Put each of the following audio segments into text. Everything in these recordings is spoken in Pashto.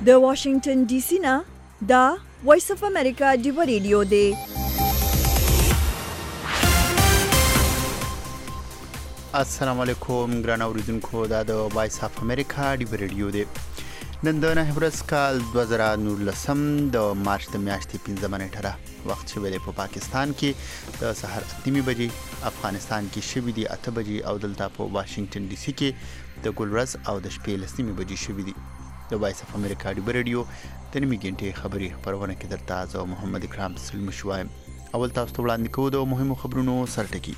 د واشنگټن ډي سي نه دا وایس اف امریکا ډیو ریډیو دی. السلام علیکم ګران اوریدونکو، دا د وایس اف امریکا ډیو ریډیو دی. نن د 9 ورځ کال 2019 د مارچ د میاشتې 15 نیټه وخت شوی دی. په پاکستان کې د سحر 8 بجې، افغانستان کې شوی دی 8 بجې او دلته په واشنگټن ډي سي کې د ګل ورځ او د شپې 9 بجې شوی دی. د وایس اف امریکا ډیو ریډیو د نیمه غنټې خبري خبرونه کې درته زه محمد اکرام سلم شوایم. اول تاسو ته وړاندې کوو د مهمو خبرونو سرټکی.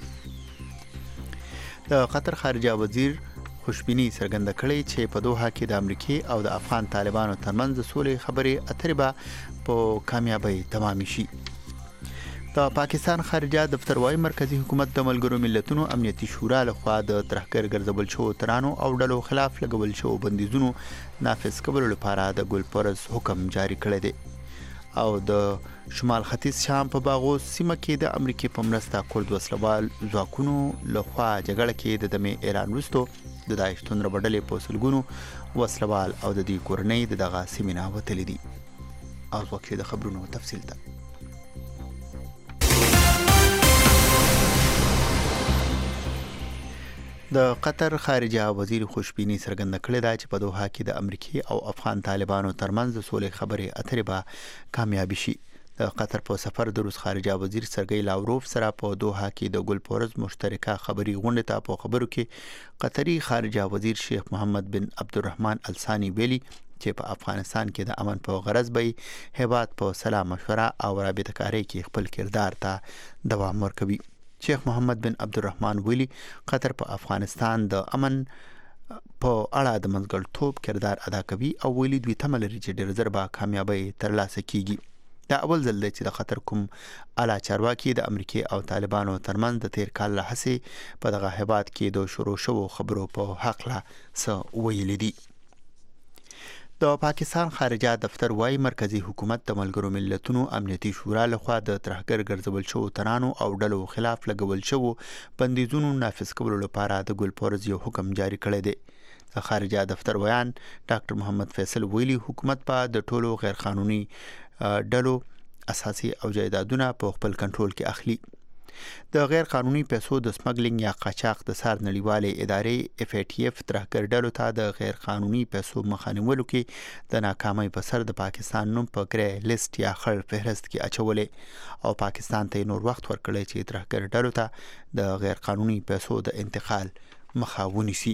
د قطر خارجه وزیر خوشبینی څرګنده کړې چې په دوحه کې د امریکای او د افغان طالبانو ترمنځ د سولې خبرې اترې به په کامیابی تمام شي. د پاکستان خارجه دفتر وايي مرکزی حکومت د ملګرو ملتونو امنیتي شورا لخوا د ترهګر ګرځول شوو ترانو او ډلو خلاف لګول شوو بندیزونو نافذ کولو لپاره د ګلپرز حکم جاری کړی دی او د شمال ختیځ شام په باغوس سیمه کې د امریکای په مرسته کورد وسلوال ځواکونو لخوا جګړه کې د دمې اعلان وروسته د داعش توندره بډلې په سلګونو وسلوال او د دې کورنۍ د دغه سیمې نه وتلي دي. او وخت د خبرونو تفصیل ته د قطر خارجه وزیر خوشبینی څرګنده کړې ده چې په دوحه کې د امریکای او افغان طالبانو ترمنځ د سولې خبرې اترې به کامیاب شي. د قطر په سفر د روس خارجه وزیر سرګی لاوروف سره په دوحه کې د ګلپورز مشترکه خبري غونډه ته په خبرو کې قطري خارجه وزیر شیخ محمد بن عبدالرحمن الثانی ویلي چې په افغانستان کې د امن په غرض به هیواد په سلام مشوره او رابطه کاری کې خپل کردار ته دوام ورکوي. شیخ محمد بن عبدالرحمن ویلي قطر په افغانستان د امن په اړه د منځګړیتوب کردار ادا کوي او ویلي دوی تمه لري چې ډېر ژر به کامیابی ترلاسه کیږي. دا اول ځل دی چې د قطر کوم اعلی چارواکي د امریکای او طالبانو ترمنځ د تیر کال لحسې په دغه هیواد کې د شروع شوو خبرو په حق لا څه ویلي دي. د پاکستان خارجه دفتر وايي مرکزی حکومت د ملګرو ملتونو امنیتي شورا لخوا د ترهګر ګرځول شوو ترانو او ډلو خلاف لګول شوو بندیزونو نافذ کولو لپاره د ګلپورز یو حکم جاری کړی دی. د خارجه دفتر ویان ډاکټر محمد فیصل ویلي حکومت په د ټولو غیر قانوني ډلو اساسي او جایدادونه په خپل کنټرول کې اخلي. د غیر قانوني پیسو د سمګلینګ یا قاچاق د سار نړیوالې ادارې FATF ترهګر ډلو ته د غیر قانوني پیسو مخانیولو کې د ناکامۍ په سر د پاکستان نوم په ګری لیست یا خړ فهرست کې اچولې او پاکستان ته نور وخت ورکړی چې ترهګر ډلو ته د غیر قانوني پیسو د انتقال مخه ونیسي.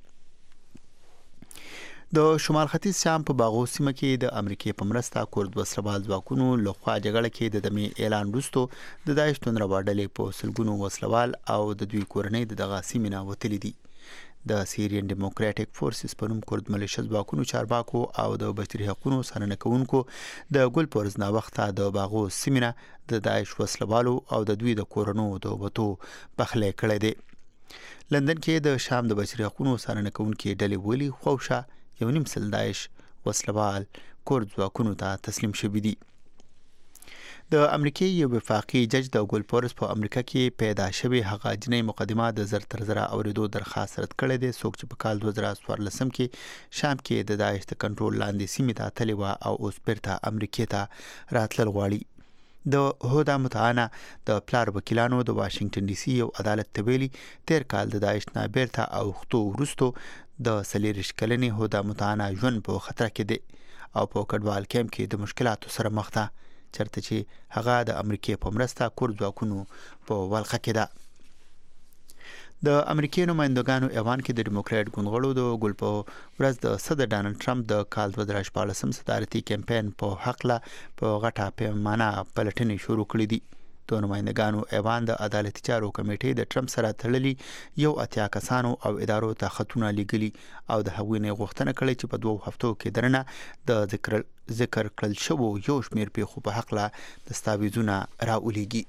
د شمال ختیځ شام په باغوس سیمه کې د امریکای په مرسته کورد وسلوال ځواکونو لخوا جګړه کې د دمې اعلان وروسته د داعش توندره بډلې په سلګونو وسلوال او د دوی کورنۍ د دغه سیمې نه وتلي دي. د سیریان ډیموکراټک فورسز په نوم کورد ملیشه ځواکونو چارواکو او د بشري حقوقو څارنه کوونکو د ګلپورز نه وخته د باغوس سیمه نه د داعش وسلوالو او د دوی د کورونو د وټو بخلې کړې دي. لندن کې د شام د بشري حقوقو څارنه کوونکو ډلې ویلي خوښه یو نیم سل داعش وسلوال کورد ځواکونو ته تسلیم شوي دي. د امریکای یو وفاقي جج د ګلپورز په امریکا کې پیدا شوی هغه جنۍ مقدمه د زر تر زره اوریدو درخواست رد کړی دی. څوک چې په کال 2014 کې شام کې د داعش د کنټرول لاندې سیمې ته تللی و او اوس بیرته امریکای ته راتلل غواړي. د هودا متعانه د پلار وکیلانو د واشنگټن ډي سي یو عدالت ته ویلي تیر کال د داعش نه بیرته اوختو وروسته د 40 کلنې هودا متعانه ژوند په خطر کې دی او په کډوال کیمپ کې د مشکلاتو سره مخ ده چرته چې هغه د امریکای په مرسته کورد ځواکونو په ولقه کې ده. د امریکای نمائندګانو ایوان کې د ډیموکراټ ګوندغړو د ګل په ورځ د صدر ډانلډ ټرمپ د کال 2014 صدارتي کمپاین په حق لا په غټه پیمانه پلټنې شروع کړې دي. د نمائندګانو ایوان د عدالتي چارو کمیټې د ټرمپ سره تړلي یو اتیا کسانو او ادارو ته خطونه لیږلي او د هغوی نه غوښتنه کړې چې په 2 هفتو کې درنه د ذکر کړل شوو یو شمېر پیښو په حق لا دستاویزونه راولېږي.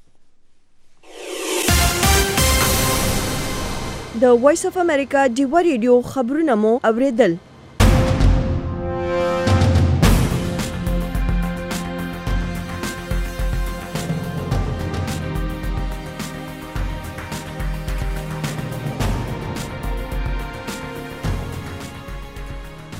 د وایس اف امریکا ډیو ریډیو خبرونه مو اوریدل.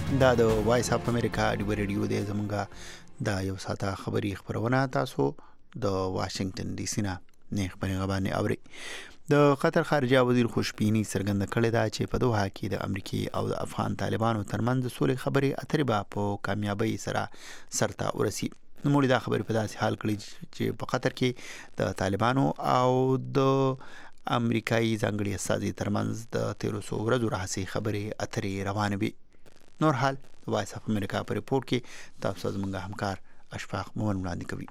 دا د وایس اف امریکا ډیو ریډیو دی زمونږه دا یو ساته خبری خبرونه تاسو د واشنگټن ډي سي نه نه خبرونه باندې اوري. د قطر خارجه وزیر خوشبینی څرګنده کړې ده چې په دوحه کې د امریکای او د افغان طالبانو ترمنځ سولې خبرې اترې به په کامیابی سره سرته ورسي. نوموړي دا خبرې په داسې حال کړي چې په قطر کې د طالبانو او د امریکایي ځانګړي استازي ترمنځ د 1300 ورځو راهیسې خبرې اترې روانې وي. نور حال وایس اف امریکا په ریپورت کې تاسو زموږ همکار اشفاق مومن وړاندې کوي.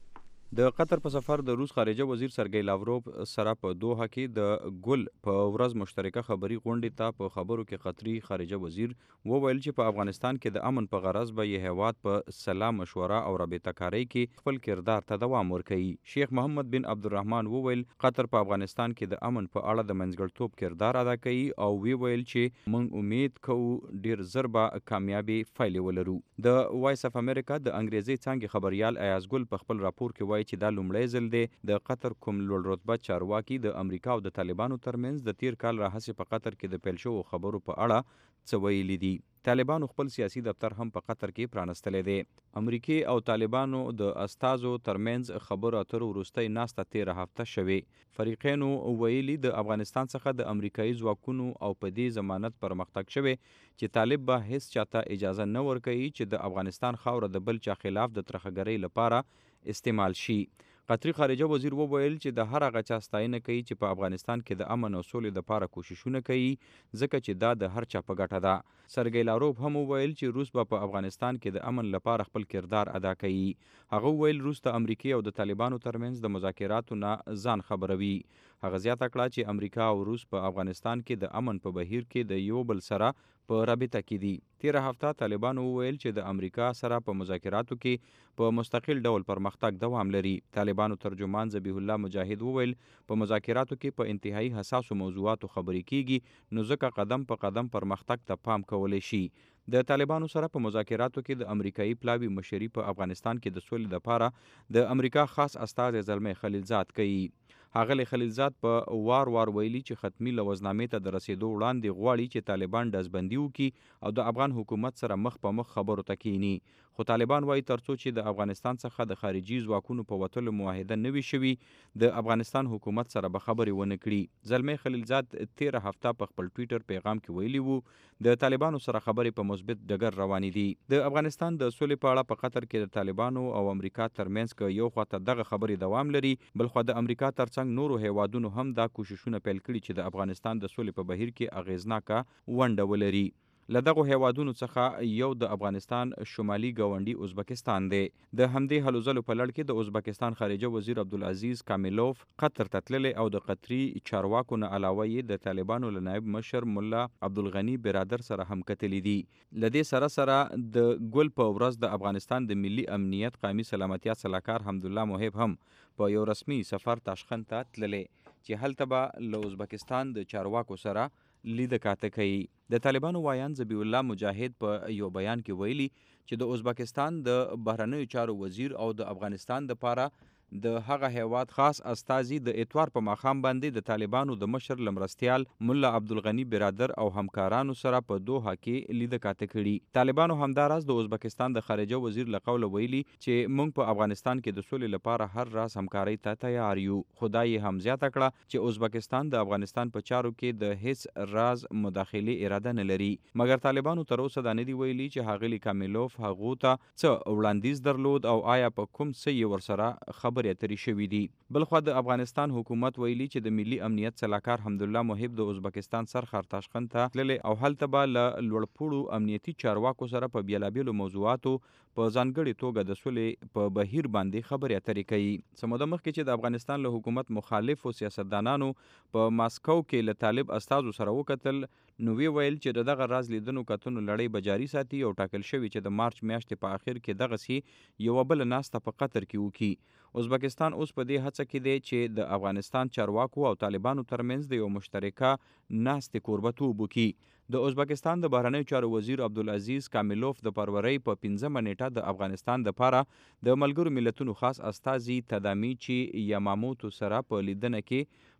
د قطر په سفر د روس خارجه وزیر سرګی لاوروف سره په دوحه کې د ګل په ورځ مشترکه خبري غونډې ته په خبرو کې قطري خارجه وزیر وویل چې په افغانستان کې د امن په غرض به یې هیواد په سلام مشوره او رابطه کاری کې خپل کردار ته دوام ورکوي. شیخ محمد بن عبدالرحمن وویل قطر په افغانستان کې د امن په اړه د منځګړتوب کردار ادا کوي او ویل چې موږ امید کوو ډیر زر به کامیابی فایلې ولرو. د وایس اف امریکا د انګریزي څانګې خبريال ایاز ګل په خپل راپور کې وایي چې دا لومړی ځل دی د قطر کوم لوړ رتبه چارواکي د امریکا او د طالبانو ترمنځ د تیر کال راهیسې په قطر کې د پیل شوو خبرو په اړه څه ویلي دي. طالبانو خپل سیاسي دفتر هم په قطر کې پرانستلی دی. امریکای او طالبانو د استازو ترمنځ خبرو اترو وروستۍ ناسته 13 هفته شوې. فریقینو ویلي د افغانستان څخه د امریکایي ځواکونو او په دې ضمانت پرمختګ شوی چې طالب به هیڅ چاته اجازه نه ورکوي چې د افغانستان خاوره د بل چا خلاف د ترخګرۍ لپاره استعمال شي. قطري خارجه وزیر وویل چې د هر هغه چا ستاینه کوي چې په افغانستان کې د امن او سولې لپاره کوششونه کوي ځکه چې دا د هر چا په ګټه ده. سرګی لاوروف هم وویل چې روس به په افغانستان کې د امن لپاره خپل کردار ادا کوي. هغه وویل روس د امریکای او د طالبانو ترمنځ د مذاکراتو نه ځان خبروي. هغه زیاته کړه چې امریکا او روس په افغانستان کې د امن په بهیر کې د یو بل سره په رابطه کې دي. 13 هفته طالبانو وویل چې د امریکا سره په مذاکراتو کې په مستقل ډول پرمختګ دوام لري. طالبانو ترجمان ذبیح الله مجاهد وویل په مذاکراتو کې په انتهایی حساسو موضوعاتو خبرې کیږي نو ځکه قدم په قدم پرمختګ ته پام کولی شي. د طالبانو سره په مذاکراتو کې د امریکایي پلاوی مشري په افغانستان کې د سولې لپاره د امریکا خاص استازی زلمی خلیلزاد کوي. ښاغلی خلیلزاد په وار ویلي چې ختمي لوزنامې ته د رسیدو وړاندې غواړي چې طالبان ډزبندي وکړي او د افغان حکومت سره مخ په مخ خبرو ته کینی. خو طالبان وایي ترڅو چې د افغانستان څخه د خارجي ځواکونو په وتلو معاهده نه وي شوي د افغانستان حکومت سره به خبرې ونه کړي. زلمی خلیلزاد 13 هفته په خپل ټویټر پیغام کې ویلي وو د طالبانو سره خبرې په مثبت ډګر روانې دي. د افغانستان د سولې په اړه په قطر کې د طالبانو او امریکا ترمنځ که یو خواته دغه خبرې دوام لري بل خوا د امریکا ترڅنګ نورو هیوادونو هم دا کوششونه پیل کړي چې د افغانستان د سولې په بهیر کې اغیزناکه ونډه ولري. له دغو هیوادونو څخه یو د افغانستان شمالي ګاونډي ازبکستان دی. د همدې هلو ځلو په لړ کې د ازبکستان خارجه وزیر عبدالعزیز کامیلوف قطر ته تللی او د قطري چارواکو نه علاوه یې د طالبانو له نایب مشر ملا عبدالغني برادر سره هم کتلی دي. له دې سره د ګل په ورځ د افغانستان د ملي امنیت قومي سلامتیا سلاکار حمدالله محب هم په یو رسمي سفر تاشقند ته تللی چې هلته به له ازبکستان د چارواکو سره لیده کاته کوي. د طالبانو وایان ذبیح الله مجاهد په یو بیان کې ویلي چې د ازبکستان د بهرنیو چارو وزیر او د افغانستان لپاره د هغه هیواد خاص استازي د اتوار په ماښام باندې د طالبانو د مشر لمرستیال مولا عبدالغني برادر او همکارانو سره په دوحه کې لیده کاته کړي. طالبانو همداراز د ازبکستان د خارجه وزیر له قوله ویلي چې موږ په افغانستان کې د سولې لپاره هر راز همکارۍ ته تیار یو. خدای هم زیاته کړه چې ازبکستان د افغانستان په چارو کې د هیڅ راز مداخلې اراده نه لري. مګر طالبانو تر اوسه دا نه دی ویلي چې ښاغلي کامیلوف هغو ته څه وړاندیز درلود او آیا په کوم څه یې ورسره خبرې اترې شوي دي. بلخوا د افغانستان حکومت ویلي چې د ملي امنیت سلاکار حمدالله محب د ازبکستان سرخر تاشقند ته تللی او هلته به له لوړپوړو امنیتي چارواکو سره په بیلابیلو موضوعاتو په ځانګړې توګه د سولې په بهیر باندې خبرې اترې کوي. څه موده مخکې چې د افغانستان له حکومت مخالفو سیاستدانانو په ماسکو کې له طالب استازو سره وکتل نو وی ویل چې دغه راز لیدنو کتنو لړۍ به جاري ساتي او ټاکل شوی چې د مارچ میاشتې په اخر کې دغسې یوه بله ناسته په قطر کې وکړي. ازبکستان اوس په دې هڅه کې دی چې د افغانستان چارواکو او طالبانو ترمنځ د یو مشترکه ناستې کوربتوب وکړي. د ازبکستان د بهرنیو چارو وزیر عبدالعزیز کامیلوف د فروری په 15 نیټه د افغانستان لپاره د ملګرو ملتونو خاص استازي تدامیچی یاماموتو سره په لیدنه کې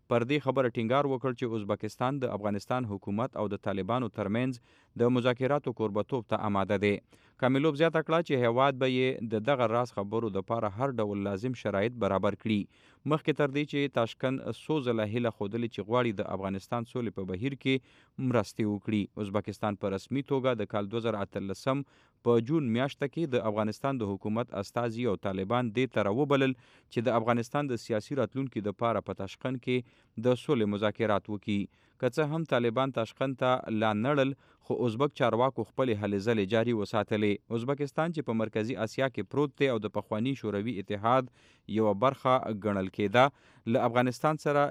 پر دې خبره ټینګار وکړ چې ازبکستان د افغانستان حکومت او د طالبانو ترمنځ د مذاکراتو کوربتوب ته آماده دی. کامیلوف زیاته کړه چې هیواد به یې د دغه راز خبرو دپاره هر ډول لازم شرایط برابر کړي. مخکې تر دې چې تاشکند څو ځله هیله ښودلې چې غواړي د افغانستان سولې په بهیر کې مرستې وکړي. ازبکستان په رسمي توګه د کال 2018 په جون میاشته کې د افغانستان د حکومت استازي او طالبان دې ته راوبلل چې د افغانستان د سیاسي راتلونکي دپاره په تاشکند کې د سولې مذاکرات وکړي. که څه هم طالبان تاشکند ته لا نړل، خو ازبک چارواکو خپلې هلې ځلې جاري وساتلې. ازبکستان چې په مرکزي اسیا کې پروت دی او د پخواني شوروي اتحاد یوه برخه ګڼل کېده، له افغانستان سره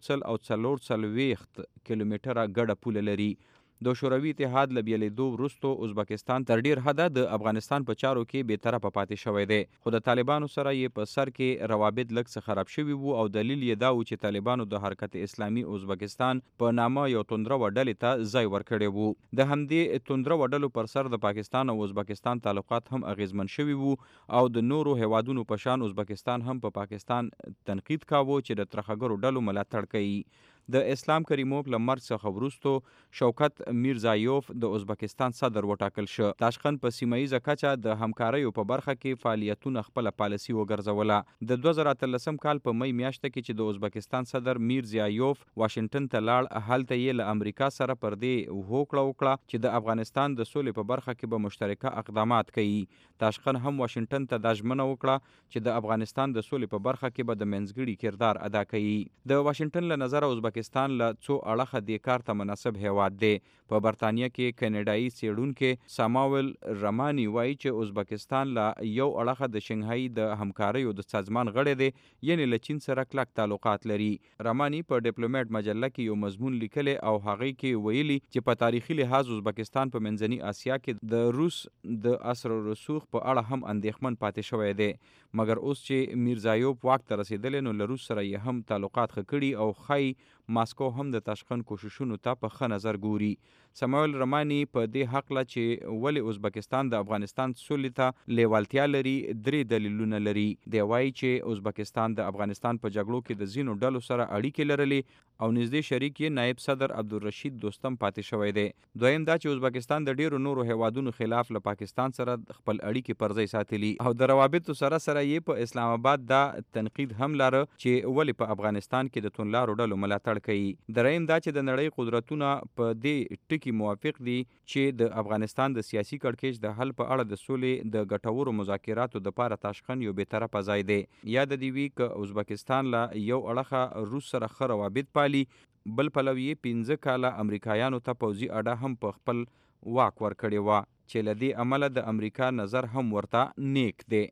1.44 کیلومتره ګډه پوله لري. د شوروي اتحاد له بیلیدو وروستو ازبکستان تر ډیر حده د افغانستان په چارو کې بېطرفه پاتې شوی دی، خو د طالبانو سره یې په سر کې روابط لږ څه خراب شوي وو او دلیل یې دا و چې طالبانو د حرکت اسلامي ازبکستان په نامه یو توندرو ډلې ته ځای ورکړی وو. د همدې توندرو ډلو پر سر د پاکستان او ازبکستان تعلقات هم اغیزمن شوي وو او د نورو هیوادونو په شان ازبکستان هم په پاکستان تنقید کاوه چې د ترهګرو ډلو ملاتړ کوي. د اسلام کریموف له مرګ څخه وروستو شوکت میرزایوف د ازبکستان صدر وټاکل شو. تاشکند په سیمه ییزه کچه د همکاریو په برخه کې فعالیتونه خپله پالیسي وګرځوله. د 2013 کال په می میاشته کې چې د ازبکستان صدر میرزایوف واشنګټن ته لاړ، هلته یې له امریکا سره پر دې هوکړه وکړه چې د افغانستان د سولې په برخه کې به مشترکه اقدامات کوي. تاشکند هم واشنګټن ته دا ژمنه وکړه چې د افغانستان د سولې په برخه کې به د منځګړي کردار ادا کوي. د واشنګټن له نظره ازبکستان له څو اړخه دې کار ته مناسب هیواد دی. په برطانیه کې کینیډایي څېړونکی ساماول رماني وایي چې ازبکستان له یو اړخه د شنګهای د همکاریو د سازمان غړی دی، یعنې له چین سره کلک تعلقات لري. رماني په ډیپلوماټ مجله کې یو مضمون لیکلی او هغې کې ویلي چې په تاریخي لحاظ ازبکستان په منځني اسیا کې د روس د اثر رسوخ په اړه هم اندېښمن پاتې شوی دی. مګر اوس چې میرزایوف واک ته رسېدلی، نو له روس سره یې هم تعلقات ښه کړي او ښایي ماسکو هم د تاشکند کوششونو ته په ښه نظر ګوري. سامویل رماني په دې هکله چې ولې ازبکستان د افغانستان سولې ته لیوالتیا لري 3 دلیلونه لري. دی وایي چې ازبکستان د افغانستان په جګړو کې د ځینو ډلو سره اړیکې لرلې او نږدې شریک یې نایب صدر عبدالرشید دوستم پاتې شوی دی. دویم دا چې ازبکستان د ډیرو نورو هیوادونو خلاف له پاکستان سره خپل اړیکې پر ځای ساتلي او د روابطو سره سره یې په اسلام آباد دا تنقید هم لاره چې ولې په افغانستان کې د توندلارو ډلو ملاتړ کوي. دریم دا چې د نړۍ قدرتونه په دې ټکي موافق دي چې د افغانستان د سیاسي کړکېچ د حل په اړه د سولې د ګټورو مذاکراتو دپاره تاشکند یو بېطرفه ځای دی. یاد دې وي که ازبکستان له یو اړخه روس سره ښه روابط پالي، بل پلو یې 15 کاله امریکایانو ته پوځي اډه هم په خپل واک ورکړې وه چې له دې امله د امریکا نظر هم ورته نیک دی.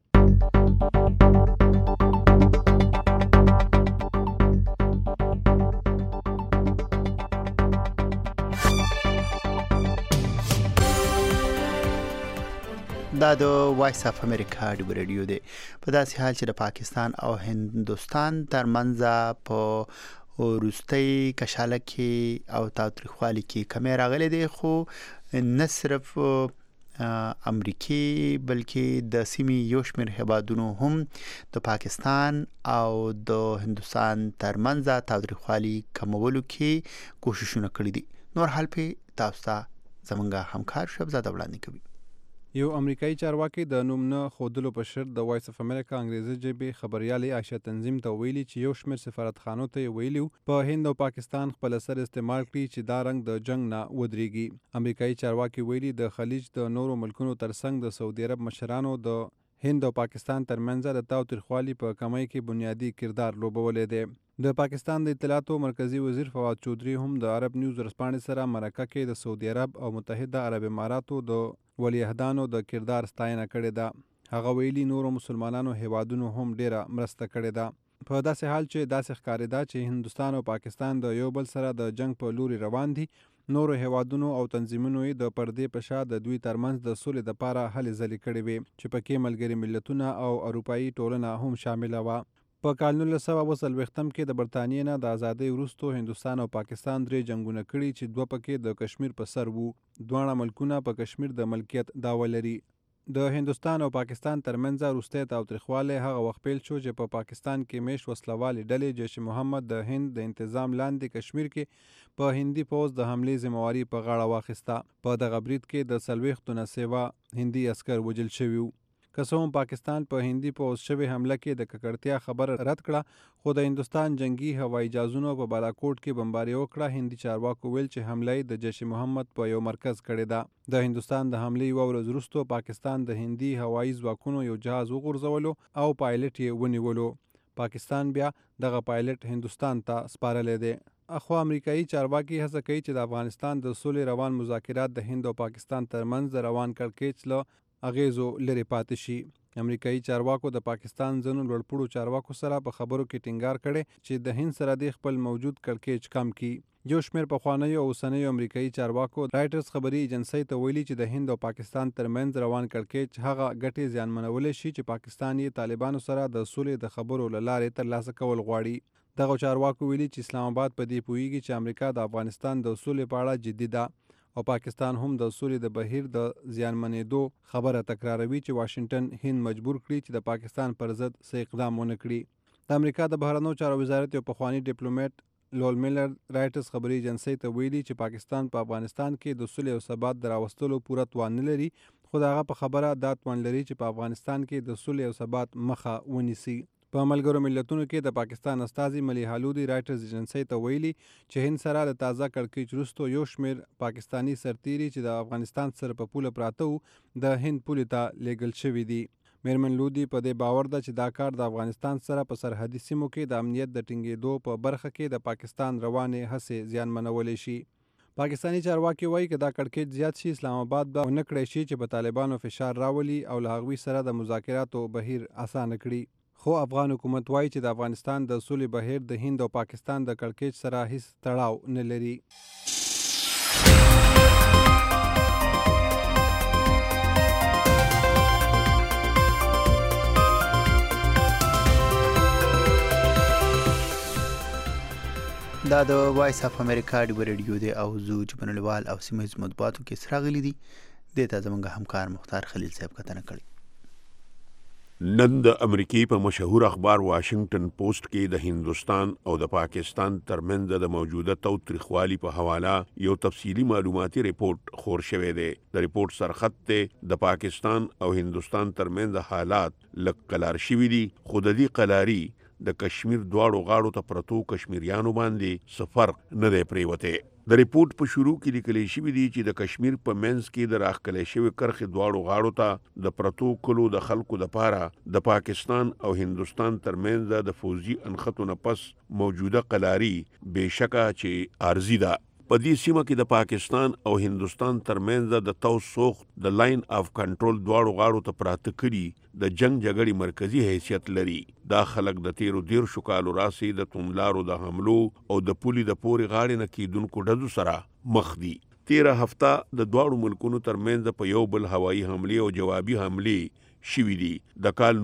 دا د وایس اف امریکا ډیو ریډیو دی. په داسې حال چې د پاکستان او هندوستان ترمنځ په وروستۍ کشاله کې او تاوتریخوالي کې کمی راغلی دی، خو نه صرف امریکای بلکې د سیمې یو شمېر هیوادونو هم د پاکستان او د هندوستان ترمنځ تاوتریخوالي کمولو کې کوششونه کړي دي. نور حال په تاسو ته زمونږ همکار شهبزاد وړاندې کوي. یو امریکایي چارواکي د نوم نه ښودلو په شرط د وایس اف امریکا انګریزي ژبې خبریالې عایشه تنظیم ته ویلي چې یو شمېر سفارتخانو ته یې ویلي په هند او پاکستان خپل اثر استعمال کړي چې دا رنګ د جنگ نه ودرېږي. امریکایي چارواکي ویلي د خلیج د نورو ملکونو ترڅنګ د سعودي عرب مشرانو د هند او پاکستان ترمنځ د تاوتریخوالي په کمۍ کې بنیادی کردار لوبولی دی. د پاکستان د اطلاعاتو مرکزی وزیر فواد چودھری هم د عرب نیوز ورځپاڼې سره مرکه کې د سعودي عرب او متحده عرب اماراتو د ولیعهدانو د کردار ستاینه کړې ده. هغه ویلي نورو مسلمانانو هیوادونو هم ډیره مرسته کړې ده. په داسې حال چې داسې ښکارېده چې هندوستان او پاکستان د یو بل سره د جنگ په لوري روان دي، نورو هیوادونو او تنظیمونو یې د پردې په شا د دوی ترمنځ د سولې دپاره هلې ځلې کړې وې چې پکې ملګري ملتونه او اروپایي ټولنه هم شامله وه. په کال 1940 کې د برطانیې نه د ازادۍ وروستو هندوستان او پاکستان 3 جنگونه کړي چې 2 پکې د کشمیر په سر وو. دواړه ملکونه په کشمیر د ملکیت دعوه لري. د هندستان او پاکستان ترمنځ وروستی تاوتریخوالی هغه وخت پیل شو چې په پاکستان کې میشت وسلوالې ډلې جیش محمد د هند د انتظام لاندې کشمیر کې په هندي پوځ د حملې ذمہواري په غاړه واخیسته. په دغه برید کې د 40 نه سیوا هندي عسکر وژل شوي وو. که څه هم پاکستان په هندي پوځ شوې حمله کې د ککړتیا خبره رد کړه، خو د هندوستان جنگي هوایي جهازونو په بالاکوټ کې بمباري وکړه. هندي چارواکو ویل چې حمله د جیش محمد په یو مرکز کړې ده. د هندوستان د حملې یوه ورځ وروسته پاکستان د هندي هوایي ځواکونو یو جهاز وغورځولو او پایلټ یې ونیولو. پاکستان بیا دغه پایلټ هندوستان ته سپارلی دی. اخوا امریکایي چارواکي هڅه کوي چې د افغانستان د سولې روان مذاکرات د هند او پاکستان ترمنځ د روان کړکېچ له اغیزو لرې پاتې شي. امریکایي چارواکو د پاکستان ځینو لوړپوړو چارواکو سره په خبرو کې ټینګار کړی چې د هند سره د خپل موجود کړکېچ کم کړي. یو شمېر پخوانیو او اوسنیو امریکایي چارواکو رایټرز خبري ایجنسۍ ته ویلي چې د هند او پاکستان ترمنځ روان کړکېچ هغه ګټې زیانمنولی شي چې پاکستان یې طالبانو سره د سولې د خبرو له لارې ترلاسه کول غواړي. دغه چارواکو ویلي چې اسلام آباد په دې پوهیږي چې امریکا د افغانستان د سولې په اړه جدي ده او پاکستان هم د سولې د بهیر د زیانمنېدو خبره تکراروي چې واشنگټن هند مجبور کړي چې د پاکستان پر ضد څه اقدام ونه کړي. د امریکا د بهرنیو چارو وزارت یو پخوانی ډیپلوماټ لول میلر رایټرز خبري ایجنسۍ ته ویلي چې پاکستان په افغانستان کې د سولې او ثبات د راوستلو پوره توان نه لري، خو د هغه په خبره دا توان لري چې په افغانستان کې د سولې او ثبات مخه ونیسي. په ملګرو ملتونو کې د پاکستان استازي ملی حالودي رایټرز ایجنسۍ ته ویلي چې هند سره د تازه کړکېچ وروسته یو شمېر پاکستاني سرتیري چې د افغانستان سره په پوله پراته وو د هند پولې ته لیږل شوي دي. میرمن لودي په دې باور ده چې دا کار د افغانستان سره په سرحدي سیمو کې د امنیت د ټینګېدو په برخه کې د پاکستان روانې هڅې زیانمنولی شي. پاکستاني چارواکي وایي که دا کړکېچ زیات شي، اسلام آباد به ونه کړی شي چې په طالبانو فشار راولي او له هغوی سره د مذاکراتو بهیر اسانه کړي. خو افغان حکومت وایي چې د افغانستان د سولې بهیر د هند او پاکستان د کړکېچ سره هیڅ تړاو نه لري. دا د وایس اف امریکا ډیو ریډیو دی او زو جبنلوال او سیمه مطبوعاتو کې سراغلی دي. د ته زمونږ همکار مختار خلیل صاحب کتنه کړي. نن د امریکای په مشهور اخبار واشنگټن پوسټ کې د هندوستان او د پاکستان ترمنځ د موجوده تاوتریخوالي په حواله یو تفصیلی معلوماتي ریپورت خور شوی دی. د ریپورت سرخط ته د پاکستان او هندوستان ترمنځ حالات لږ قلار شوي دي، خو د دې قلاري د کشمیر دواړو غاړو ته پرتو کشمیریانو باندې څه فرق نه دی پریوتی. د ریپورت په شروع کې لیکلی شوي دي چې د کشمیر په منځ کې د راښکلی شوي کرښې دواړو غاړو ته د پرتو کلو د خلکو دپاره د پاکستان او هندوستان ترمنځ د فوزي انخطو نه پس موجوده قلاري بېشکه چې عارضي ده. په دې سیمه کې د پاکستان او هندوستان ترمنځ د توسوخ د لاین اف کنټرول دواړو غاړو ته پراته کړي د جنگ جګړې مرکزی حیثیت لري. دا خلک د 13 کالو راسي د توندلارو د حملو او د پولي د پورې غاړې نه کیدونکو ډزو سره مخ دي. 13 هفته د دواړو ملکونو ترمنځ په یو بل هوایي حملې او جوابي حملې شوي دي. د کال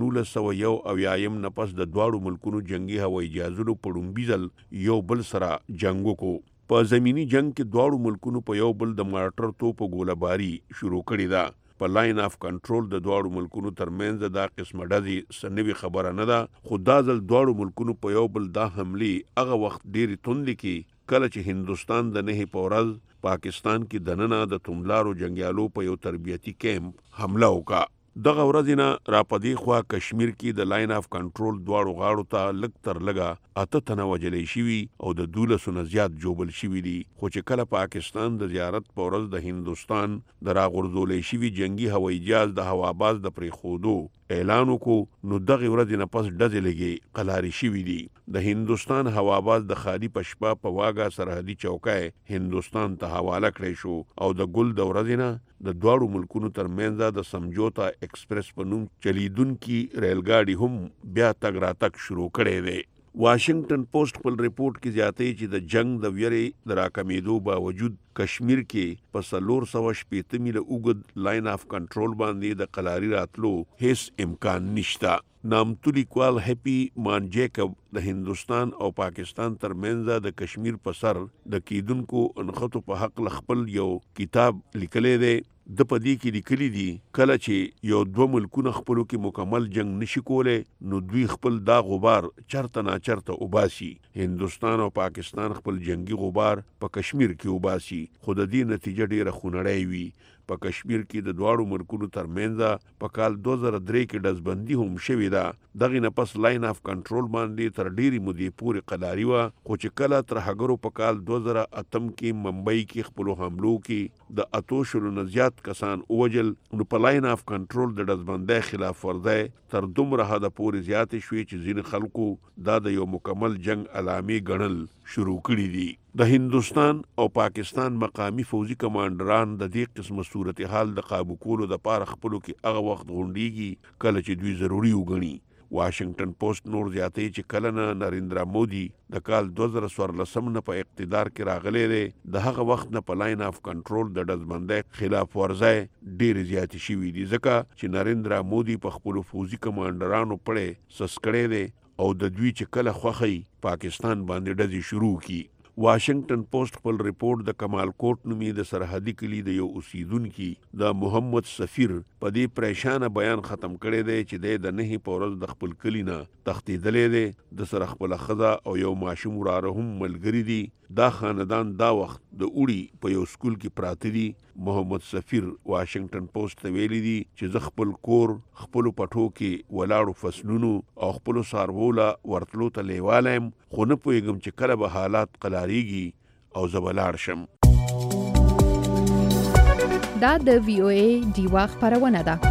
1901 نه پس د دواړو ملکونو جنگي هوایي جهازونو په لومړي ځل یو بل سره جنګ وکړو. په زمینی جنگ کې دواړو ملکونو په یو بل د مارټر توپ او ګوله‌باري شروع کړې ده. په لاین اف کنټرول د دواړو ملکونو ترمنځ دا قسمه ډزې څه نوې خبره نه ده، خو دا ځل دواړو ملکونو په یو بل دا حملې هغه وخت ډېرې توندې کې کله چې هندوستان د 9 په ورځ پاکستان کې دننه د توندلارو جنګیالو په یو تربیتي کیمپ حمله وکړه. دغه ورځ نه را پدې خوا کشمیر کې د لاین اف کنټرول دواړو غاړو ته لږ تر لږه 8 تنه وژلي شوي او د 12 نه زیات جوبل شوي دي. خو چې کله پاکستان د زیارت په ورځ د هندوستان د راغورځولی شوي جنگي هوایي جهاز د هواباز د پرېښودو اعلان وکړو، نو دغه ورځې نه پس ډزې لږې قلاري شوي دي. د هندوستان هواباز د خالي په شپه په واګه سرحدي چوکۍ هندوستان ته حواله کړی شو او د ګل د ورځې نه د دواړو ملکونو ترمنځ د سمجوتا ایکسپریس په نوم چلیدونکي ریلګاډي هم بیا تګ راتګ شروع کړی دی. واشنگټن پوسټ خپل ریپورت کې زیاتوي چې د جنگ د ویرې د راکمېدو باوجود کشمیر کې په 480 میله اوږد لاین اف کنټرول باندې د قلاري راتلو هیڅ امکان نشته. نامتو لیکوال هیپی مانجیکب د هندوستان او پاکستان ترمنځ د کشمیر په سر د کیدونکو انخطو په حق خپل یو کتاب لیکلی دی. د پدې کې لیکلي دي کله چې یو دوه ملکونه خپلو کې مکمل جنگ نشي کولای نو دوی خپل دا غبار چرته نه چرته وباسي. هندستان او پاکستان خپل جنگي غبار په کشمیر کې وباسي خو د دې نتیجه ډیره خونړۍ وي. په کشمیر کې د دواړو ملکونو ترمنځ په کال 2003 کې ډزبندي هم شوې ده. دغه نه پس لاین اف کنټرول باندې تر ډیری مودې پورې قلاري و خو چې کله ترهګرو په کال 2008 کې ممبئی کې خپل حملو کې د اتوشلو نه زیات کسان اوجل نو په لاین اف کنټرول د ډزبندۍ خلاف ورزي تر دومره حد پورې زیات شوې چې ځین خلکو دا د یو مکمل جنگ علامې ګڼل شروع کړي دي. د هندستان او پاکستان مقامی فوجي کمانډران د دې قسمه صورتحال د قابو کولو د پاره خپلو کې هغه وخت غونډيږي کله چې دوی ضروري وګڼي. واشنگټن پوسټ نور زیاتې چې کله نه نریندرا مودي د کال 2014 نه په اقتدار کې راغلی دی د هغه وخت نه په لاین اف کنټرول د ډزبندۍ خلاف ورزي ډېر زیات شوي دي ځکه چې نریندرا مودي په خپل فوجي کمانډرانو پړې سسکړې دي او د دوی چې کله خوخی پاکستان باندې ډزې شروع کی. واشنگټن پوسټ خپل ریپورت د کمال کوټ نومي د سرحدي کلی د یو اوسیدونکو د محمد سفیر په دې پریشانه بیان ختم کړی دی چې د نه په ورځ د خپل کلی نه تښتېدلې دی د سره خپل ښځه او یو ماشوم وراره هم ملګری دي. دا خاندان دا وخت د اوړي په یو سکول کې پراته دي. محمد سفیر واشنگټن پوسټ ته ویلي دي چې زه خپل کور خپل پټو کې ولاړو فصلونو او خپل ساروله ورتلو ته لیوالم خو نه پوهیږم چې کله به حالات قلاریږي او زبلاړ شم. دا د VOA دیوا خبرونه ده.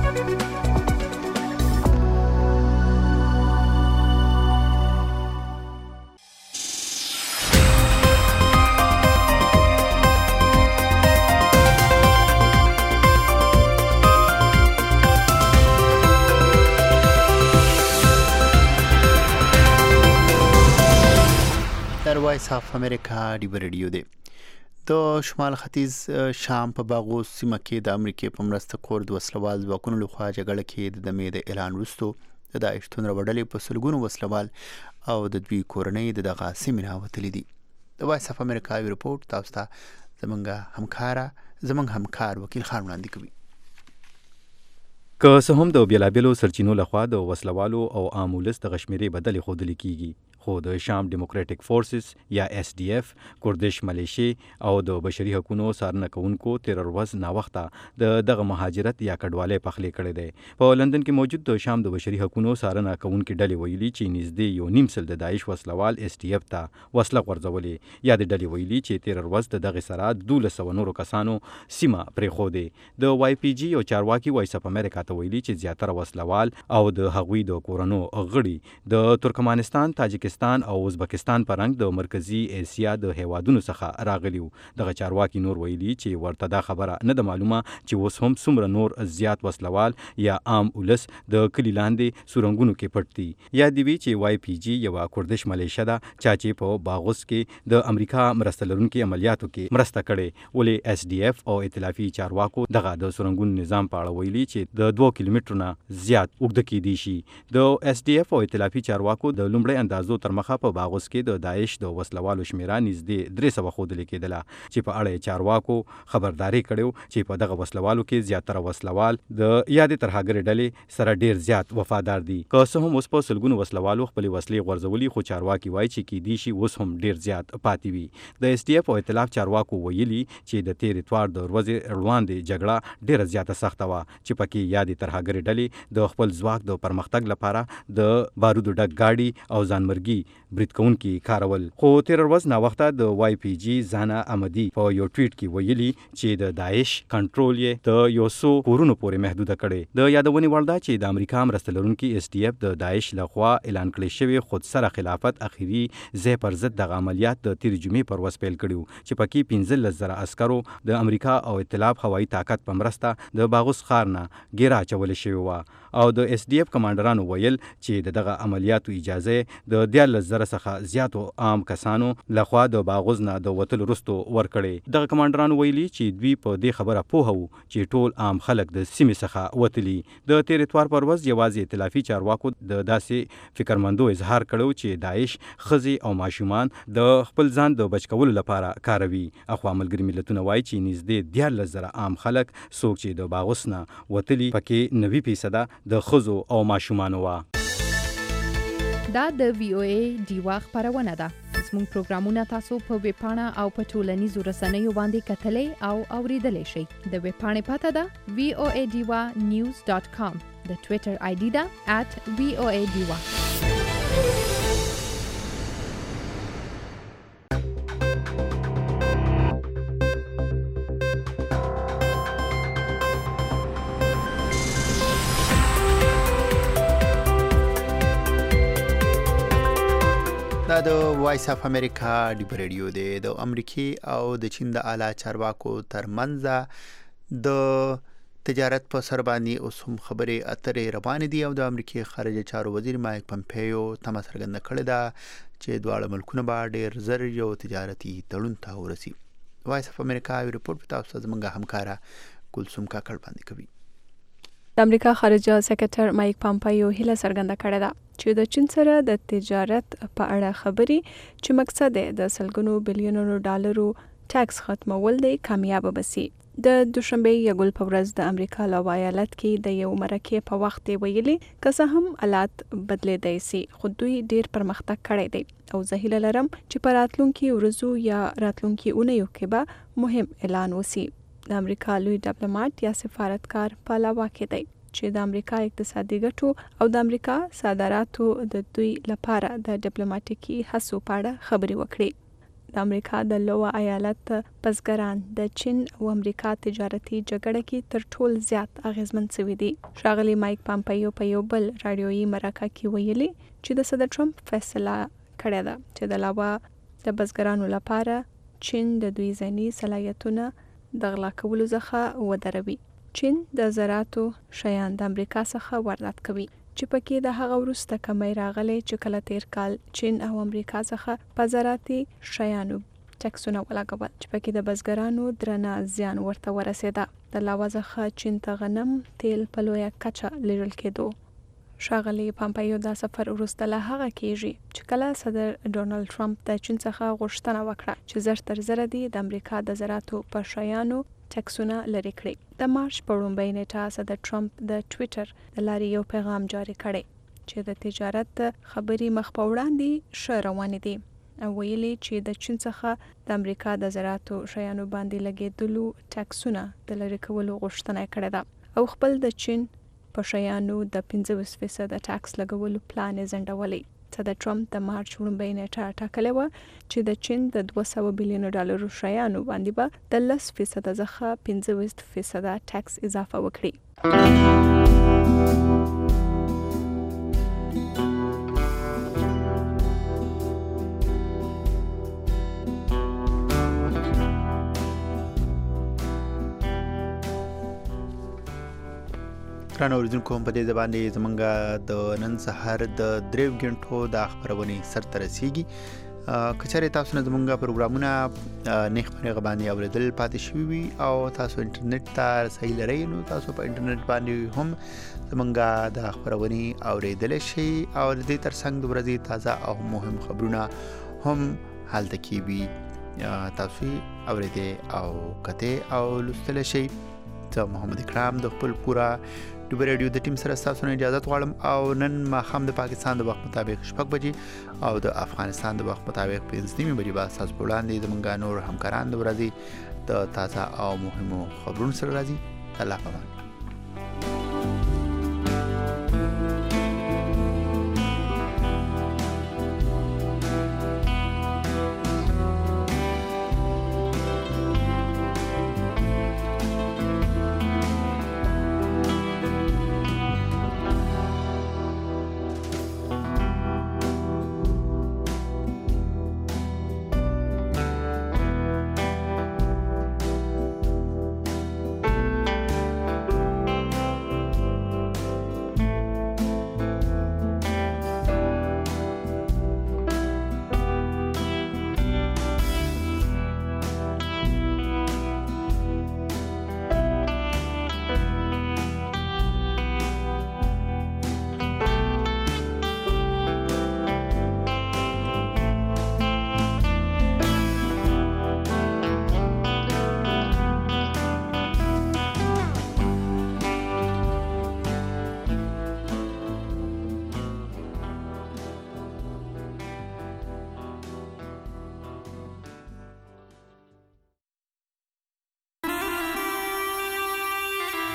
وایس اف امریکا دی ریډیو دی د شمال ختیځ شام په باغو سیمه کې د امریکای په مرسته کورد وسلوال ځواکونو لخوا جګړه کې د دمې د اعلان وروسته د داعش توندروړلې په سلګونو وسلوال او د دوی کورنۍ د دغه سیمې راوتلي دي. د وایس اف امریکا ریپورت تاسو ته زمونږ همکار وکیل خان وړاندې کوي. که څه هم د بیلابیلو سرچینو لخوا د وسلوالو او عام ولس د غشمیرې بدلې ښودل کیږي خو د شام ډیموکراټک فورسز یا SDF کوردش ملیشي او د بشري حقوقو څارنه کوونکو تیر ورځ نا وخته دغه مهاجرت یا کډوالۍ پخلې کړې ده. په لندن کې موجود د شام د بشري حقوقو څارنه کوونکو ډلې ویلي چې نږدې یو نیم سل د داعش وسلوال SDF ته وسله ورځولې یا د ډلې ویلي چې تیر ورځ دغه سره 1200 نورو کسانو سیمه پرې خو دي. د YPG او چارواکي وایس اف امریکا ته ویلي چې زیاتره وسلوال او د هغوی د کورونو غړي د ترکمنستان، تاجکستان او ازبکستان په رنګ د مرکزی اسیا د هیوادونو څخه راغلیو. دغه چارواکي نور ویلي چې ورته دا خبره نه ده معلومه چې اوس هم څومره نور زیات وسلوال یا عام ولس د کلی لاندې سورنګونو کې پټ دي. یا دی وی چې YPG یو کوردش ملیشه ده چې په باغوس کې د امریکا مرسته لرونکو عملیاتو کې مرسته کړي. ولې SDF او ائتلافي چارواکو دغه د سورنګونو نظام په اړه ویلي چې د 2 کیلومترو نه زیات اوږده کېدی شي. د SDF او ائتلافي چارواکو د لومړي اندازو تر مخه په باغوس کې د داعش د وسلوالو شمیره نږدې 300 ښودل کېدله چې په اړه چارواکو خبرداري کړو چې په دغه وسلوالو کې زیاتره وسلوال د یادې ترهګرې ډلې سره ډیر زیات وفادار دي. که څه هم اوس په سلګونو وسلوالو خپل وسلې غورځولي خو چارواکي وایي چې کېدی شي اوس هم ډیر زیات پاتې وي. د SDF او ائتلاف چارواکو ویلي چې د تیر اتوار د ورځې وړاندې جګړه ډیره زیاته سخته وه چې پکې یادې ترهګرې ډلې د خپل ځواک د پرمختګ لپاره د بارودو ډک ګاډي او ځانمرګي برید کوونکي کارول. خو تیر ورځ نا وخته د YPG زانا احمدي په یو ټویټ کې ویلي چې د داعش کنټرول یې د یو څو کورونو پورې محدود کړي. د یادونې وړ ده چې د امریکا مرسته لرونکي SDF د داعش لخوا اعلان کړی شوی خود سره خلافت اخیری ځای پر ضد د عملیات د تیر جمعې پر ورځ پیل کړیو چې پکې 15,000 عسکرو د امریکا او ائتلاف هوایي طاقت په مرسته د باغوس ښار نه ګیره اچول شوی و او د SDF کمانډرانو ویل چې دغه عملیاتو اجازه د 14,000 څخه زیاتو عام کسانو لخوا د باغوز نه د وتلو وروسته ورکړې. دغه کمانډرانو ویلي چې دوی په دې خبره پوه وو چې ټول عام خلک د سیمې څخه وتلي. د تېر اتوار پر ورځ یوازې ائتلافي چارواکو د داسې فکرمندو اظهار کړو چې داعش ښځې او ماشومان د خپل ځان د بچ کولو لپاره کاروي. اخوا ملګري ملتونه وایي چې نږدې 14,000 عام خلک څوک چې د باغوس نه وتلي پکې 90% د ښځو او ماشومانو وه. دا د VOA ډیوا خپرونه ده. زموږ پروګرامونه تاسو په ویب پاڼه او په ټولنیزو رسنیو باندې کتلای او اوریدلای شئ. د ویب پاڼې پته ده voadiwa.news.com. د ټوئیټر آی ډي ده @voadiwa. دا د وایس اف امریکا ډیب ریډیو دی. د امریکای او د چین د اعلی چارواکو ترمنځ د تجارت په سر باندې اوس هم خبرې اترې روانې دي او د امریکای خارجه چارو وزیر مایک پمپیو تمه څرګنده کړې ده چې دواړه ملکونه به ډېر زر یو تجارتي تړون ته ورسي. وایس اف امریکا یو ریپورت په تاسو زموږه همکارا کلثوم کاکړ باندې کوي. د امریکا خارجه سکرټر مایک پمپیو هیله څرګنده کړې ده چې د چین سره د تجارت په اړه خبرې چې مقصد یې د سلګونو بلیونونو ډالرو ټیکس ختمول دی کامیاب بسی. د دوشنبه یګل په ورځ د امریکا له ایالت کې د یو مرکه په وخت ویلي که څه هم حالات بدلیدای شي خو دوی ډیر پرمختګ کړی دی او زه هیله لرم چې په راتلونکي ورځو یا راتلونکي اونیو کې به مهم اعلان وسی. د امریکا لوی ډیپلوماټ یا سفارتکار په علاوه کې دی چې د امریکا اقتصادي ګټو او د امریکا صادراتو د دوی لپاره د ډیپلوماټیکي هڅو په اړه خبرې وکړي. د امریکا د لوه ایالت بزګران د چین او امریکا تجارتي جګړه کې تر ټول زیات اغیزمن شوي دي. ښاغلي مایک پمپیو په یو بل رادیويي مرکه کې ویلي چې د صدر ټرمپ فیصله کړې ده چې د علاوه د بزګرانو لپاره چین د دوی ځینې صلاحیتونه د غلا کولو څخه ودروي. چین د زراعتو شیان د امریکا څخه واردات کوي چې پکې د هغه وروسته کمی راغلی چې کله تیر کال چین او امریکا څخه په زراعتي شیانو ټیکسونه ولګول چې پکې د بزګرانو درنه زیان ورته ورسېده. د علاوه څخه چین ته غنم تیل په لویه کچه لیږل کېدو. ښاغلي پمپیو دا سفر وروسته له هغه کېږي چې کله صدر ډونالد ټرمپ د چین څخه غوښتنه وکړه چې زر تر زره دي د امریکا د زراعتو په شیانو ټیکسونه لرې کړي. د مارچ په لومړۍ نیټه صدر ټرمپ د ټوئیټر د لارې یو پیغام جاری کړی چې د تجارت خبرې مخ په وړاندې ښه روانې دي او ویلي چې د چین څخه د امریکا د زراعتو شیانو باندې لګېدلو ټیکسونه د لرې کولو غوښتنه کړې ده او خپل د چین په شیانو د 15% ټیکس لګولو پلان یې ځنډولی. صدر ټرمپ د مارچ لومړۍ نیټه ټاکلې وه چې د چین د 200 بلیونو ډالرو شیانو باندې به د 10% څخه 15% ټیکس اضافه وکړي. ترانه اوریدونکو په دې ځبانې زمونږه د نن سهار د 3 غنټو د خبرونې سر ته رسیږي. کچره تاسو نه زمونږه پروګرامونه نه خبرې غبانې اوریدل پاتې شوي او تاسو انټرنیټ ته رسایي لرئ نو تاسو په انټرنیټ باندې هم زمونږه د خبرونې اوریدل شي او د دې ترڅنګ د ورځې تازه او مهم خبرونه هم حالت کې وي تاسو اوریدل او کته او لوستل شي. ته محمد اکرام د خپل پورا ډیب ریډیو د ټیم سره تاسو نه اجازه غواړم او نن ماښام د پاکستان د وخت مطابق 6 بجې او د افغانستان د وخت مطابق 5 بجې به تاسو په وړاندې زمونږ نور همکاران د ورځې د تازه او مهمو خبرونو سره راځي. الله پامان.